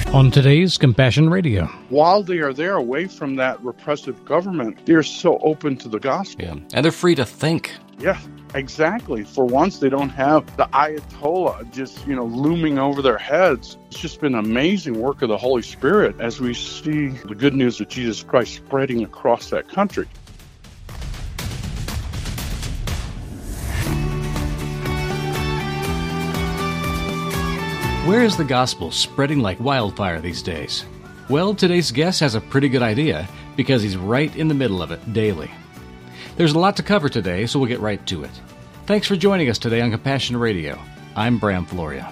On today's Compassion Radio. While they are there away from that repressive government, they are so open to the gospel. Yeah. And they're free to think. Yeah, exactly. For once, they don't have the Ayatollah just, looming over their heads. It's just been an amazing work of the Holy Spirit as we see the good news of Jesus Christ spreading across that country. Where is the gospel spreading like wildfire these days? Well, today's guest has a pretty good idea because he's right in the middle of it daily. There's a lot to cover today, so we'll get right to it. Thanks for joining us today on Compassion Radio. I'm Bram Floria.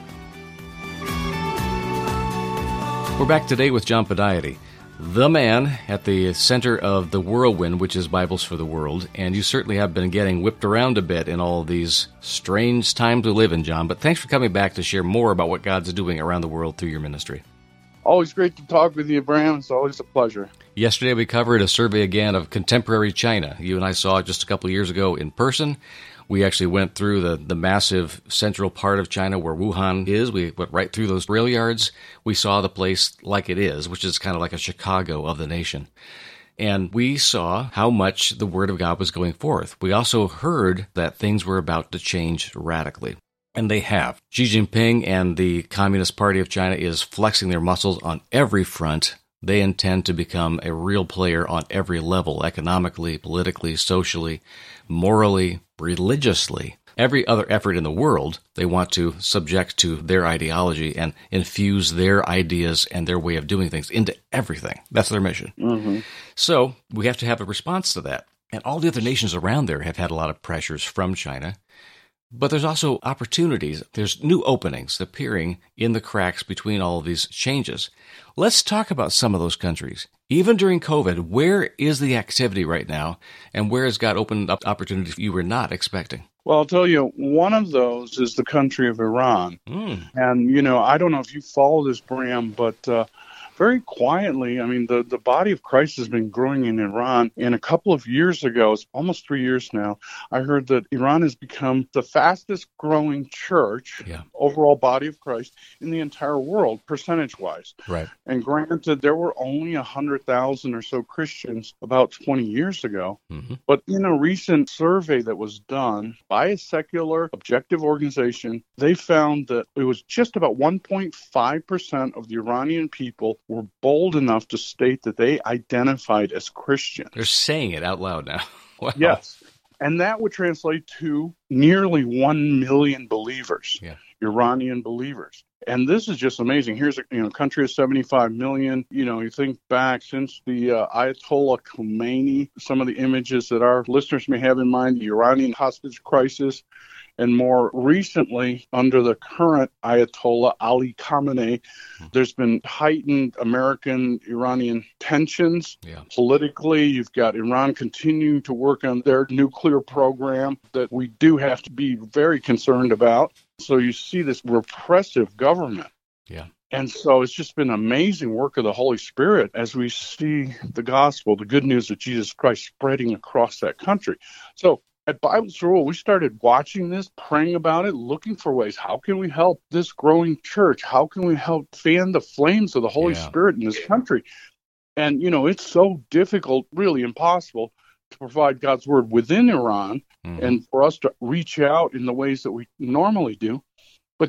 We're back today with John Podiaty, the man at the center of the whirlwind, which is Bibles for the World, and you certainly have been getting whipped around a bit in all of these strange times we live in, John, but thanks for coming back to share more about what God's doing around the world through your ministry. Always great to talk with you, Bram. It's always a pleasure. Yesterday we covered a survey again of contemporary China. You and I saw it just a couple of years ago in person. We actually went through the massive central part of China where Wuhan is. We went right through those rail yards. We saw the place like it is, which is kind of like a Chicago of the nation. And we saw how much the Word of God was going forth. We also heard that things were about to change radically. And they have. Xi Jinping and the Communist Party of China is flexing their muscles on every front. They intend to become a real player on every level, economically, politically, socially, morally, religiously. Every other effort in the world, they want to subject to their ideology and infuse their ideas and their way of doing things into everything. That's their mission. Mm-hmm. So we have to have a response to that. And all the other nations around there have had a lot of pressures from China. But there's also opportunities. There's new openings appearing in the cracks between all of these changes. Let's talk about some of those countries. Even during COVID, where is the activity right now, and where has God opened up opportunities you were not expecting? Well, I'll tell you, one of those is the country of Iran. And, I don't know if you follow this, Bram, but very quietly, the body of Christ has been growing in Iran. And a couple of years ago, it's almost 3 years now, I heard that Iran has become the fastest growing church, overall body of Christ, in the entire world, percentage-wise. Right. And granted, there were only 100,000 or so Christians about 20 years ago. Mm-hmm. But in a recent survey that was done by a secular, objective organization, they found that it was just about 1.5% of the Iranian people were bold enough to state that they identified as Christians. They're saying it out loud now. Wow. Yes. And that would translate to nearly 1 million believers, Iranian believers. And this is just amazing. Here's a country of 75 million. You think back since the Ayatollah Khomeini, some of the images that our listeners may have in mind, the Iranian hostage crisis, and more recently, under the current Ayatollah Ali Khamenei, there's been heightened American-Iranian tensions. Yeah. Politically, you've got Iran continuing to work on their nuclear program that we do have to be very concerned about. So you see this repressive government. Yeah. And so it's just been amazing work of the Holy Spirit as we see the gospel, the good news of Jesus Christ spreading across that country. So at Bibles for the World, we started watching this, praying about it, looking for ways. How can we help this growing church? How can we help fan the flames of the Holy Spirit in this country? And, it's so difficult, really impossible, to provide God's word within Iran and for us to reach out in the ways that we normally do. But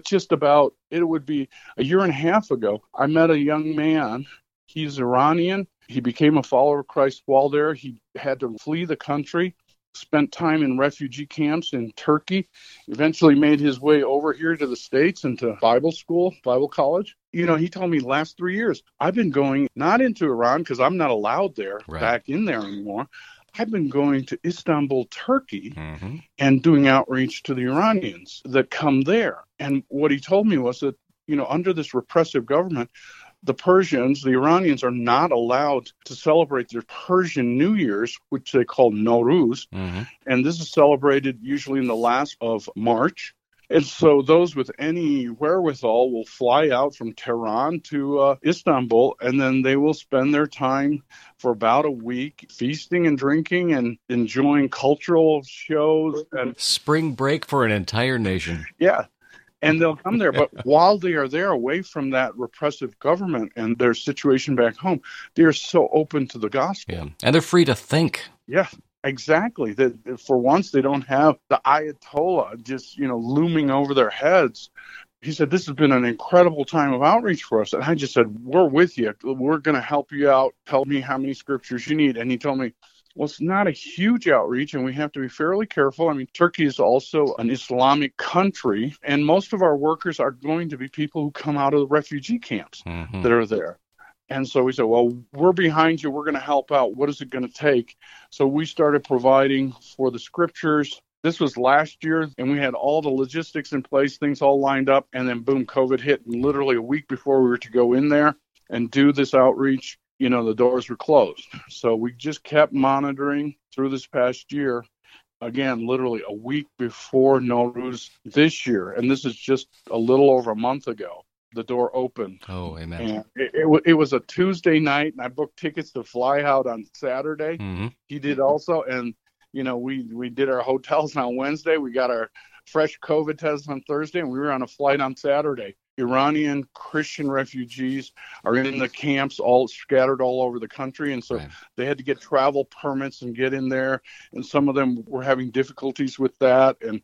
it would be a year and a half ago, I met a young man. He's Iranian. He became a follower of Christ while there. He had to flee the country. Spent time in refugee camps in Turkey, eventually made his way over here to the States and to Bible school, Bible college. He told me last 3 years, I've been going not into Iran because I'm not allowed there, back in there anymore. I've been going to Istanbul, Turkey, and doing outreach to the Iranians that come there. And what he told me was that, under this repressive government, the Persians, the Iranians, are not allowed to celebrate their Persian New Year's, which they call Nowruz. And this is celebrated usually in the last of March. And so those with any wherewithal will fly out from Tehran to Istanbul, and then they will spend their time for about a week feasting and drinking and enjoying cultural shows. And spring break for an entire nation. Yeah. And they'll come there. But while they are there, away from that repressive government and their situation back home, they are so open to the gospel. Yeah. And they're free to think. Yeah, exactly. That for once, they don't have the Ayatollah just, looming over their heads. He said, this has been an incredible time of outreach for us. And I just said, we're with you. We're going to help you out. Tell me how many scriptures you need. And he told me, well, it's not a huge outreach, and we have to be fairly careful. I mean, Turkey is also an Islamic country, and most of our workers are going to be people who come out of the refugee camps that are there. And so we said, well, we're behind you. We're going to help out. What is it going to take? So we started providing for the scriptures. This was last year, and we had all the logistics in place, things all lined up, and then boom, COVID hit. And literally a week before we were to go in there and do this outreach, the doors were closed. So we just kept monitoring through this past year. Again, literally a week before Nowruz this year, and this is just a little over a month ago, the door opened. Oh, amen. And it was a Tuesday night, and I booked tickets to fly out on Saturday. Mm-hmm. He did also, and we did our hotels on Wednesday. We got our fresh COVID tests on Thursday, and we were on a flight on Saturday. Iranian Christian refugees are in the camps all scattered all over the country. And so they had to get travel permits and get in there. And some of them were having difficulties with that and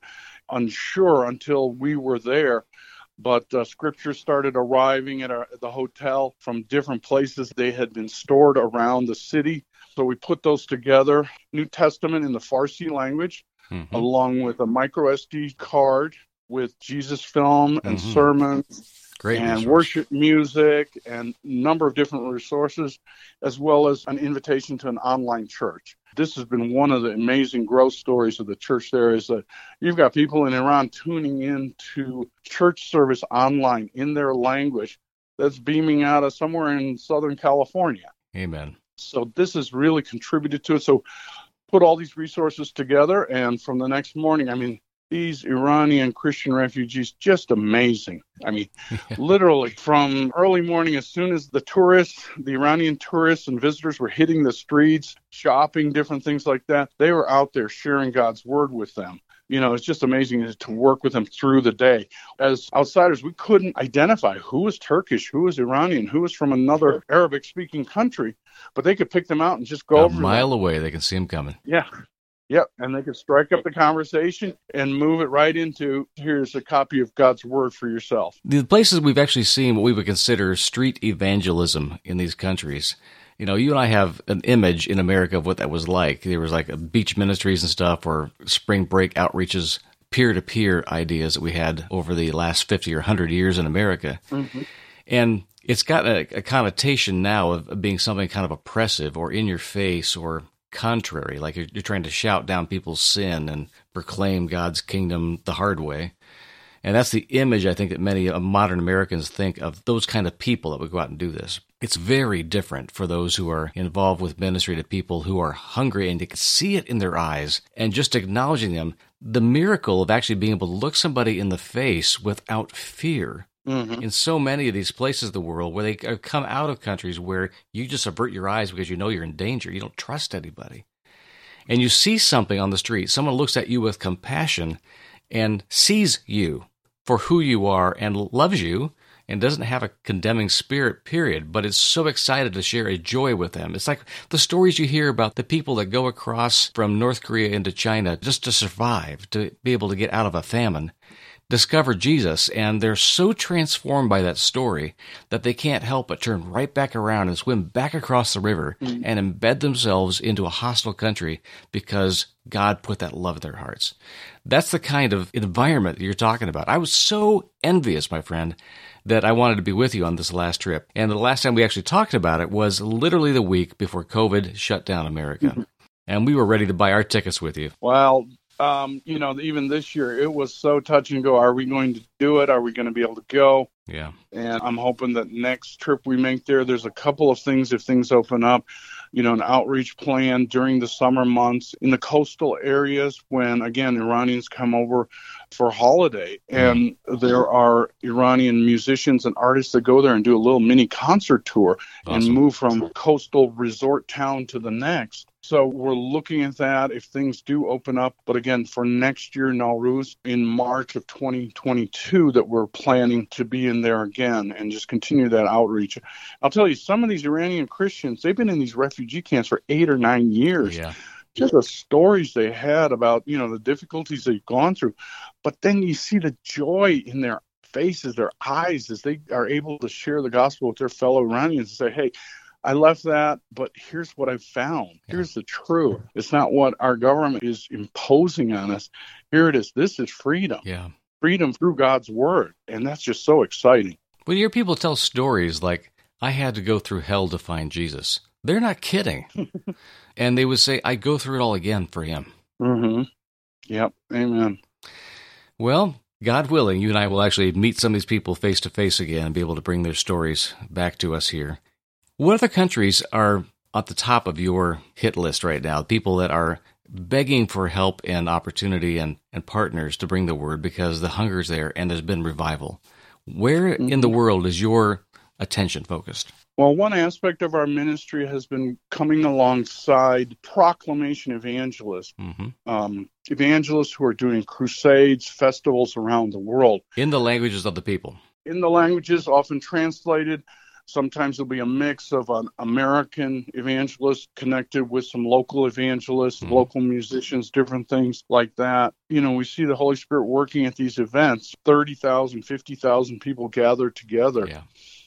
unsure until we were there. But scripture started arriving at the hotel from different places. They had been stored around the city. So we put those together, New Testament in the Farsi language, along with a micro SD card with Jesus film and sermons. Great and resource. Worship music and a number of different resources, as well as an invitation to an online church. This has been one of the amazing growth stories of the church there is that you've got people in Iran tuning in to church service online in their language that's beaming out of somewhere in Southern California. Amen. So this has really contributed to it. So put all these resources together, and from the next morning, I mean, these Iranian Christian refugees, just amazing. I mean, literally from early morning, as soon as the Iranian tourists and visitors were hitting the streets, shopping, different things like that, they were out there sharing God's word with them. It's just amazing to work with them through the day. As outsiders, we couldn't identify who was Turkish, who was Iranian, who was from another Arabic-speaking country, but they could pick them out and just go over a mile away. They can see them coming. Yeah. Yep, and they could strike up the conversation and move it right into, here's a copy of God's Word for yourself. The places we've actually seen what we would consider street evangelism in these countries. You and I have an image in America of what that was like. There was like beach ministries and stuff or spring break outreaches, peer-to-peer ideas that we had over the last 50 or 100 years in America. Mm-hmm. And it's got a connotation now of being something kind of oppressive or in your face or contrary, like you're trying to shout down people's sin and proclaim God's kingdom the hard way. And that's the image I think that many modern Americans think of those kind of people that would go out and do this. It's very different for those who are involved with ministry to people who are hungry and you can see it in their eyes and just acknowledging them, the miracle of actually being able to look somebody in the face without fear. Mm-hmm. In so many of these places of the world where they come out of countries where you just avert your eyes because you know you're in danger. You don't trust anybody. And you see something on the street. Someone looks at you with compassion and sees you for who you are and loves you and doesn't have a condemning spirit, period, but is so excited to share a joy with them. It's like the stories you hear about the people that go across from North Korea into China just to survive, to be able to get out of a famine. Discover Jesus, and they're so transformed by that story that they can't help but turn right back around and swim back across the river and embed themselves into a hostile country because God put that love in their hearts. That's the kind of environment that you're talking about. I was so envious, my friend, that I wanted to be with you on this last trip. And the last time we actually talked about it was literally the week before COVID shut down America. Mm-hmm. And we were ready to buy our tickets with you. Well, even this year, it was so touch and go. Are we going to do it? Are we going to be able to go? Yeah. And I'm hoping that next trip we make there's a couple of things, if things open up, an outreach plan during the summer months in the coastal areas when, again, Iranians come over for holiday. And there are Iranian musicians and artists that go there and do a little mini concert tour and move from coastal resort town to the next. So we're looking at that if things do open up. But again, for next year, Nowruz, in March of 2022, that we're planning to be in there again and just continue that outreach. I'll tell you, some of these Iranian Christians, they've been in these refugee camps for 8 or 9 years. Yeah. Just the stories they had about, the difficulties they've gone through. But then you see the joy in their faces, their eyes, as they are able to share the gospel with their fellow Iranians and say, hey, I left that, but here's what I found. Here's the truth. It's not what our government is imposing on us. Here it is. This is freedom. Yeah. Freedom through God's word. And that's just so exciting. When you hear people tell stories like, I had to go through hell to find Jesus, they're not kidding. And they would say, I go through it all again for him. Mm-hmm. Yep. Amen. Well, God willing, you and I will actually meet some of these people face to face again and be able to bring their stories back to us here. What other countries are at the top of your hit list right now? People that are begging for help and opportunity and partners to bring the word because the hunger's there and there's been revival. Where in the world is your attention focused? Well, one aspect of our ministry has been coming alongside proclamation evangelists, evangelists who are doing crusades, festivals around the world. In the languages of the people. In the languages, often translated. Sometimes there'll be a mix of an American evangelist connected with some local evangelists, local musicians, different things like that. We see the Holy Spirit working at these events, 30,000, 50,000 people gathered together. Yeah.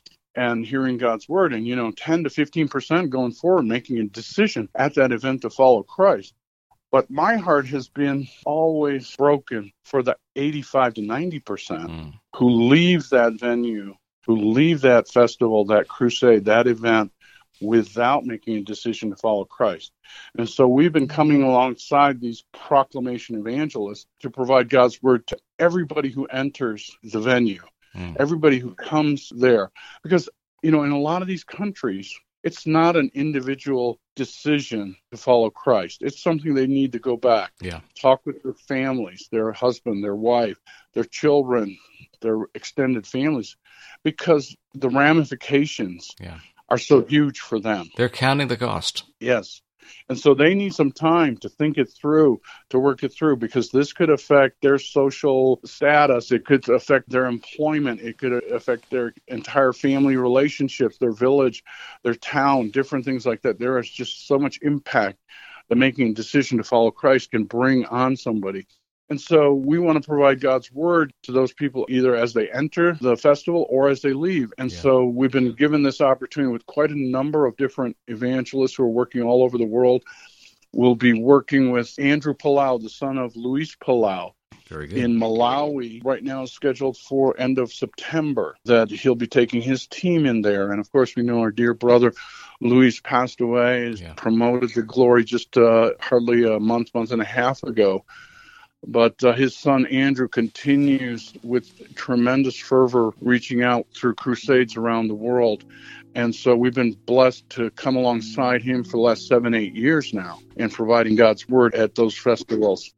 And hearing God's word, and 10 to 15% going forward, making a decision at that event to follow Christ. But my heart has been always broken for the 85 to 90% who leave that venue, who leave that festival, that crusade, that event, without making a decision to follow Christ. And so we've been coming alongside these proclamation evangelists to provide God's word to everybody who enters the venue. Everybody who comes there. Because, in a lot of these countries, it's not an individual decision to follow Christ. It's something they need to go back. Yeah. Talk with their families, their husband, their wife, their children, their extended families, because the ramifications are so huge for them. They're counting the cost. Yes. And so they need some time to think it through, to work it through, because this could affect their social status. It could affect their employment. It could affect their entire family relationships, their village, their town, different things like that. There is just so much impact that making a decision to follow Christ can bring on somebody. And so we want to provide God's word to those people either as they enter the festival or as they leave. And so we've been given this opportunity with quite a number of different evangelists who are working all over the world. We'll be working with Andrew Palau, the son of Luis Palau. Very good. In Malawi. Right now is scheduled for end of September that he'll be taking his team in there. And of course, we know our dear brother Luis passed away, promoted to glory just hardly a month and a half ago. But his son, Andrew, continues with tremendous fervor, reaching out through crusades around the world. And so we've been blessed to come alongside him for the last 7-8 years now and providing God's word at those festivals.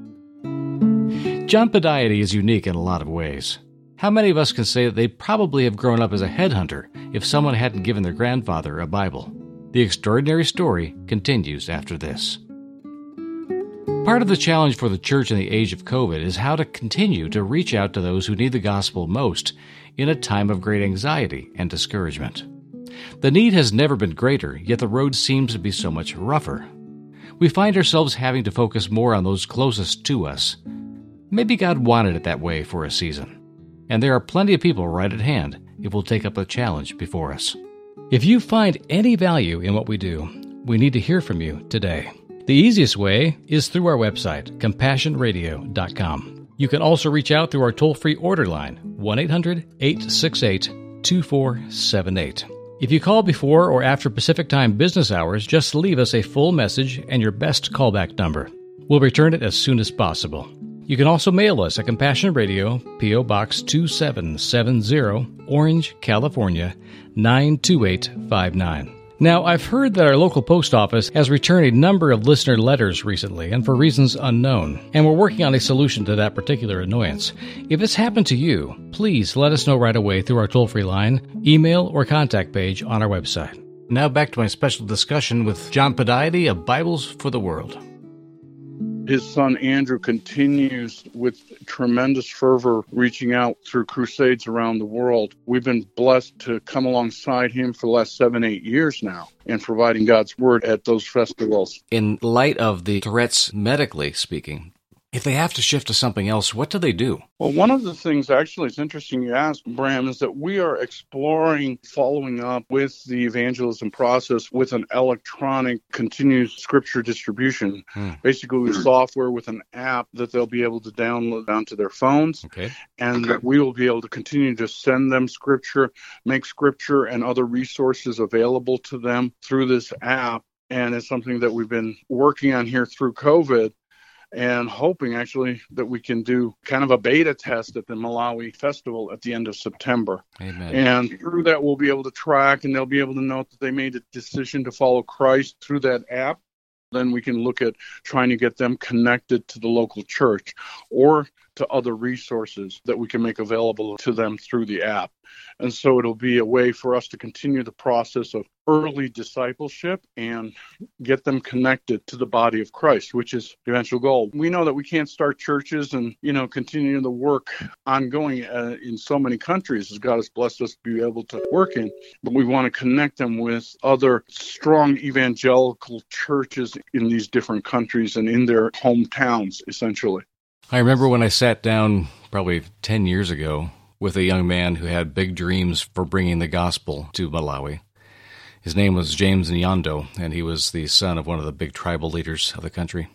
John Podiaty is unique in a lot of ways. How many of us can say that they probably have grown up as a headhunter if someone hadn't given their grandfather a Bible? The extraordinary story continues after this. Part of the challenge for the church in the age of COVID is how to continue to reach out to those who need the gospel most in a time of great anxiety and discouragement. The need has never been greater, yet the road seems to be so much rougher. We find ourselves having to focus more on those closest to us. Maybe God wanted it that way for a season. And there are plenty of people right at hand if we'll take up the challenge before us. If you find any value in what we do, we need to hear from you today. The easiest way is through our website, CompassionRadio.com. You can also reach out through our toll-free order line, 1-800-868-2478. If you call before or after Pacific Time business hours, just leave us a full message and your best callback number. We'll return it as soon as possible. You can also mail us at Compassion Radio, P.O. Box 2770, Orange, California, 92859. Now, I've heard that our local post office has returned a number of listener letters recently, and for reasons unknown, and we're working on a solution to that particular annoyance. If it's happened to you, please let us know right away through our toll-free line, email, or contact page on our website. Now back to my special discussion with John Podiaty of Bibles for the World. His son Andrew continues with tremendous fervor reaching out through crusades around the world. We've been blessed to come alongside him for the last 7-8 years now and providing God's word at those festivals. In light of the Tourette's, medically speaking, if they have to shift to something else, what do they do? Well, one of the things, actually, it's interesting you asked, Bram, is that we are exploring following up with the evangelism process with an electronic continuous scripture distribution. Basically, with software with an app that they'll be able to download onto their phones. Okay. And that we will be able to continue to send them scripture, make scripture and other resources available to them through this app. And it's something that we've been working on here through COVID, and hoping actually that we can do kind of a beta test at the Malawi Festival at the end of September. Amen. And through that, we'll be able to track, and they'll be able to note that they made a decision to follow Christ through that app. Then we can look at trying to get them connected to the local church or to other resources that we can make available to them through the app. And so it'll be a way for us to continue the process of early discipleship and get them connected to the body of Christ, which is the eventual goal. We know that we can't start churches and, continue the work ongoing in so many countries as God has blessed us to be able to work in. But we want to connect them with other strong evangelical churches in these different countries and in their hometowns, essentially. I remember when I sat down probably 10 years ago with a young man who had big dreams for bringing the gospel to Malawi. His name was James Nyando, and he was the son of one of the big tribal leaders of the country.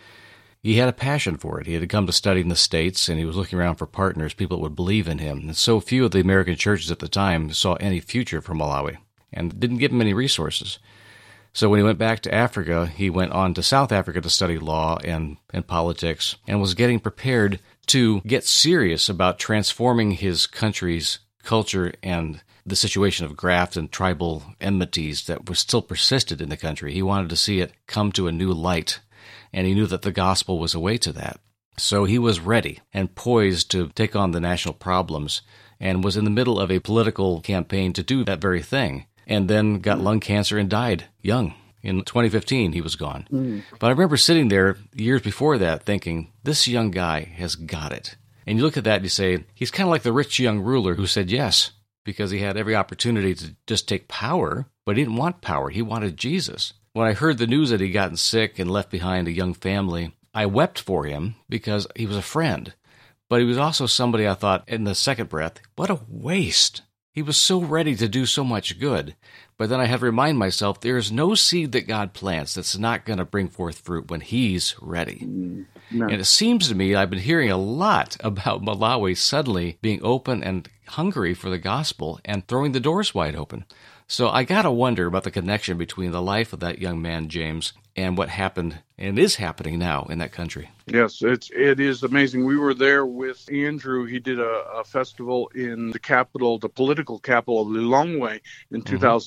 He had a passion for it. He had come to study in the States, and he was looking around for partners, people that would believe in him. And so few of the American churches at the time saw any future for Malawi and didn't give him any resources. So when he went back to Africa, he went on to South Africa to study law and politics and was getting prepared to get serious about transforming his country's culture and the situation of graft and tribal enmities that was still persisted in the country. He wanted to see it come to a new light, and he knew that the gospel was a way to that. So he was ready and poised to take on the national problems and was in the middle of a political campaign to do that very thing, and then got lung cancer and died young. In 2015, he was gone. But I remember sitting there years before that thinking, this young guy has got it. And you look at that and you say, he's kind of like the rich young ruler who said yes, because he had every opportunity to just take power, but he didn't want power. He wanted Jesus. When I heard the news that he'd gotten sick and left behind a young family, I wept for him because he was a friend. But he was also somebody I thought, in the second breath, what a waste. He was so ready to do so much good. But then I had to remind myself, there is no seed that God plants that's not going to bring forth fruit when He's ready. No. And it seems to me, I've been hearing a lot about Malawi suddenly being open and hungry for the gospel and throwing the doors wide open. So I got to wonder about the connection between the life of that young man, James, and what happened and is happening now in that country. Yes, it is amazing. We were there with Andrew. He did a festival in the capital, the political capital of Lilongwe in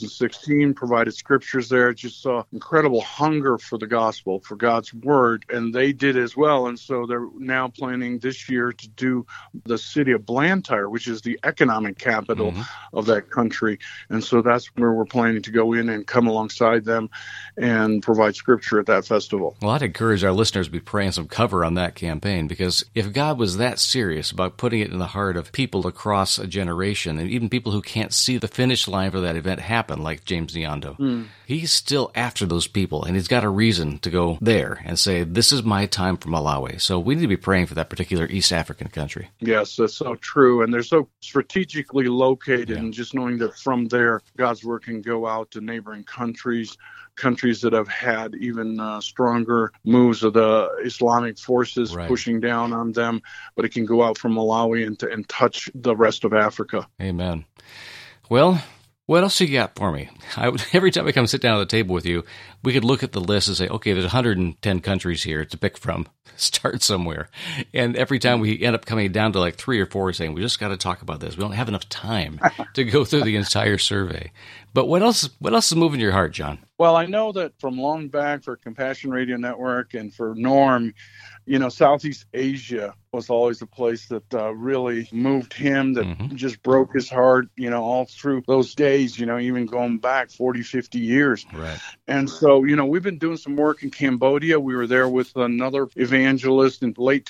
2016, provided scriptures there. Just saw incredible hunger for the gospel, for God's word, and they did as well. And so they're now planning this year to do the city of Blantyre, which is the economic capital of that country. And so that's where we're planning to go in and come alongside them and provide scripture at that festival. Well, I'd encourage our listeners to be praying some cover on that campaign, because if God was that serious about putting it in the heart of people across a generation, and even people who can't see the finish line for that event happen, like James Nyando, he's still after those people, and he's got a reason to go there and say, this is my time for Malawi. So we need to be praying for that particular East African country. Yes, that's so true. And they're so strategically located, and just knowing that from there, God's word can go out to neighboring countries that have had even stronger moves of the Islamic forces pushing down on them, but it can go out from Malawi and touch the rest of Africa. Amen. Well, What else you got for me? Every time I come sit down at the table with you, we could look at the list and say, okay, there's 110 countries here to pick from. Start somewhere. And every time we end up coming down to like 3 or 4 saying, we just got to talk about this. We don't have enough time to go through the entire survey. But what else is moving your heart, John? Well, I know that from long back for Compassion Radio Network and for Norm, Southeast Asia was always a place that really moved him, that just broke his heart, all through those days, even going back 40, 50 years. Right. And so, we've been doing some work in Cambodia. We were there with another evangelist in late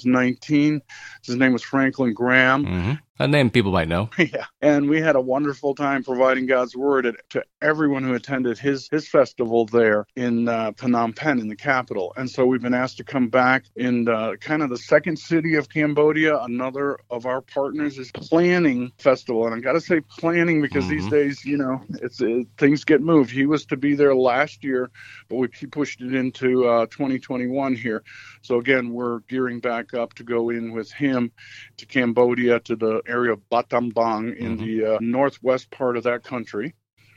2019. His name was Franklin Graham. Mm-hmm. A name people might know. Yeah. And we had a wonderful time providing God's word to everyone who attended his festival there in Phnom Penh, in the capital. And so we've been asked to come back in kind of the second city of Cambodia. Another of our partners is planning festival. And I got to say planning because these days, things get moved. He was to be there last year, but he pushed it into 2021 here. So again, we're gearing back up to go in with him to Cambodia, to the area of Battambang in the northwest part of that country.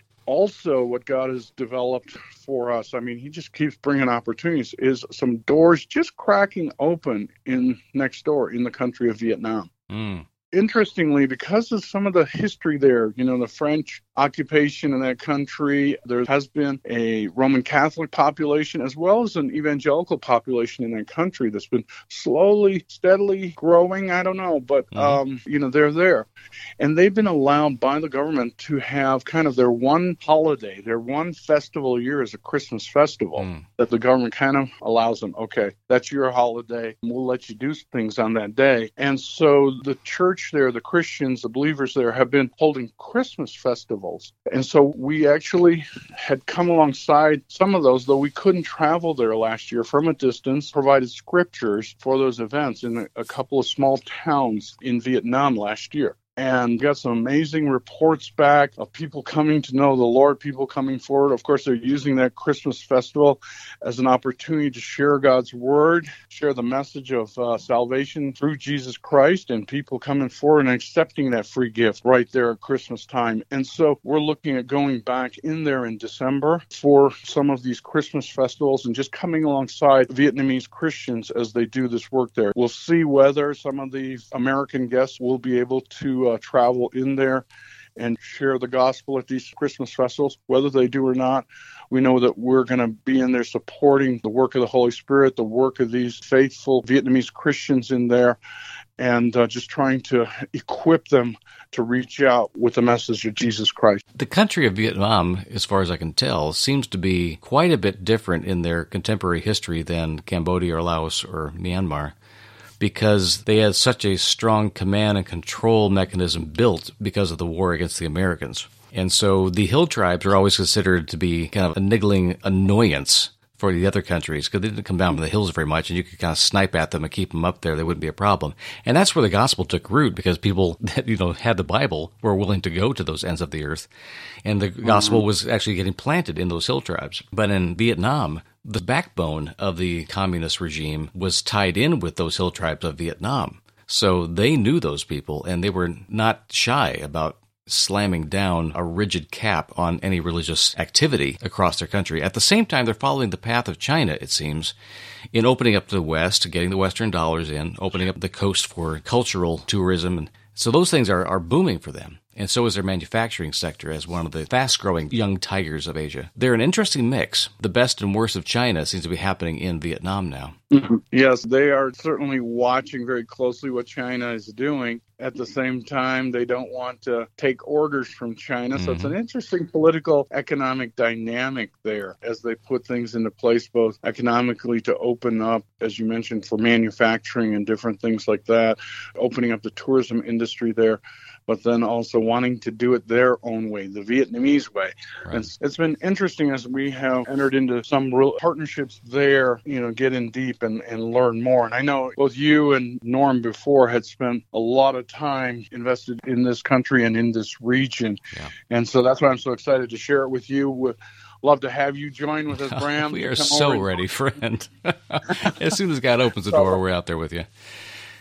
Also, what God has developed for us, he just keeps bringing opportunities, is some doors just cracking open next door in the country of Vietnam. Interestingly, because of some of the history there, the French occupation in that country, there has been a Roman Catholic population as well as an evangelical population in that country that's been slowly, steadily growing. I don't know, but, they're there. And they've been allowed by the government to have kind of their one holiday, their one festival a year is a Christmas festival that the government kind of allows them. Okay, that's your holiday. We'll let you do things on that day. And so the church there, the Christians, the believers there have been holding Christmas festivals. And so we actually had come alongside some of those, though we couldn't travel there last year from a distance, provided scriptures for those events in a couple of small towns in Vietnam last year. And got some amazing reports back of people coming to know the Lord, people coming forward. Of course, they're using that Christmas festival as an opportunity to share God's word, share the message of salvation through Jesus Christ, and people coming forward and accepting that free gift right there at Christmas time. And so we're looking at going back in there in December for some of these Christmas festivals and just coming alongside Vietnamese Christians as they do this work there. We'll see whether some of the American guests will be able to travel in there and share the gospel at these Christmas festivals. Whether they do or not, we know that we're going to be in there supporting the work of the Holy Spirit, the work of these faithful Vietnamese Christians in there, and just trying to equip them to reach out with the message of Jesus Christ. The country of Vietnam, as far as I can tell, seems to be quite a bit different in their contemporary history than Cambodia or Laos or Myanmar, because they had such a strong command and control mechanism built because of the war against the Americans. And so the hill tribes are always considered to be kind of a niggling annoyance for the other countries because they didn't come down from the hills very much, and you could kind of snipe at them and keep them up there. They wouldn't be a problem. And that's where the gospel took root, because people that had the Bible were willing to go to those ends of the earth, and the gospel was actually getting planted in those hill tribes. But in Vietnam, the backbone of the communist regime was tied in with those hill tribes of Vietnam. So they knew those people, and they were not shy about slamming down a rigid cap on any religious activity across their country. At the same time, they're following the path of China, it seems, in opening up the West, getting the Western dollars in, opening up the coast for cultural tourism. And so those things are booming for them. And so is their manufacturing sector as one of the fast-growing young tigers of Asia. They're an interesting mix. The best and worst of China seems to be happening in Vietnam now. Yes, they are certainly watching very closely what China is doing. At the same time, they don't want to take orders from China. So it's an interesting political, economic dynamic there as they put things into place, both economically to open up, as you mentioned, for manufacturing and different things like that, opening up the tourism industry there, but then also wanting to do it their own way, the Vietnamese way. Right. And it's been interesting as we have entered into some real partnerships there, get in deep and learn more. And I know both you and Norm before had spent a lot of time invested in this country and in this region. Yeah. And so that's why I'm so excited to share it with you. Love to have you join with us, Bram. We are so ready, friend. As soon as God opens the door, we're out there with you.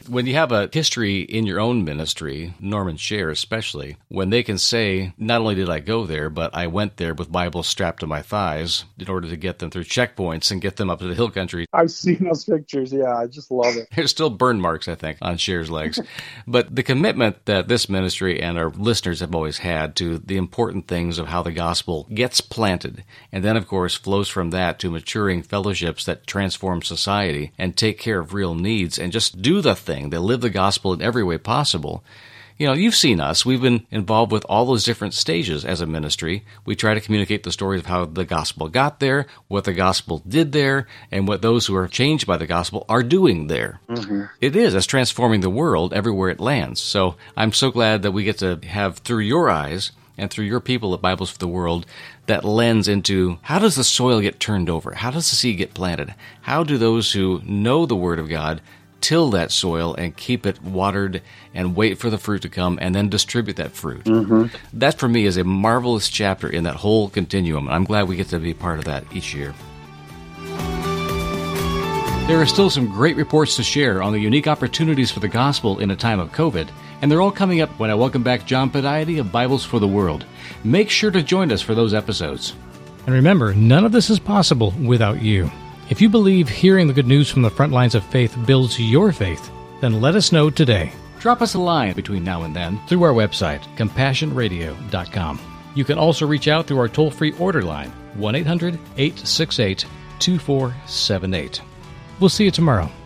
When you have a history in your own ministry, Norm and Cher especially, when they can say, not only did I go there, but I went there with Bibles strapped to my thighs in order to get them through checkpoints and get them up to the hill country. I've seen those pictures. Yeah, I just love it. There's still burn marks, I think, on Cher's legs. But the commitment that this ministry and our listeners have always had to the important things of how the gospel gets planted, and then, of course, flows from that to maturing fellowships that transform society and take care of real needs and just do the thing. They live the gospel in every way possible. You know, you've seen us. We've been involved with all those different stages as a ministry. We try to communicate the stories of how the gospel got there, what the gospel did there, and what those who are changed by the gospel are doing there. Mm-hmm. It is. It's transforming the world everywhere it lands. So I'm so glad that we get to have, through your eyes and through your people at Bibles for the World, that lens into how does the soil get turned over? How does the seed get planted? How do those who know the Word of God till that soil and keep it watered and wait for the fruit to come and then distribute that fruit? Mm-hmm. That, for me, is a marvelous chapter in that whole continuum. I'm glad we get to be part of that each year. There are still some great reports to share on the unique opportunities for the gospel in a time of COVID, and they're all coming up when I welcome back John Pediaty of Bibles for the World. Make sure to join us for those episodes. And remember, none of this is possible without you. If you believe hearing the good news from the front lines of faith builds your faith, then let us know today. Drop us a line between now and then through our website, CompassionRadio.com. You can also reach out through our toll-free order line, 1-800-868-2478. We'll see you tomorrow.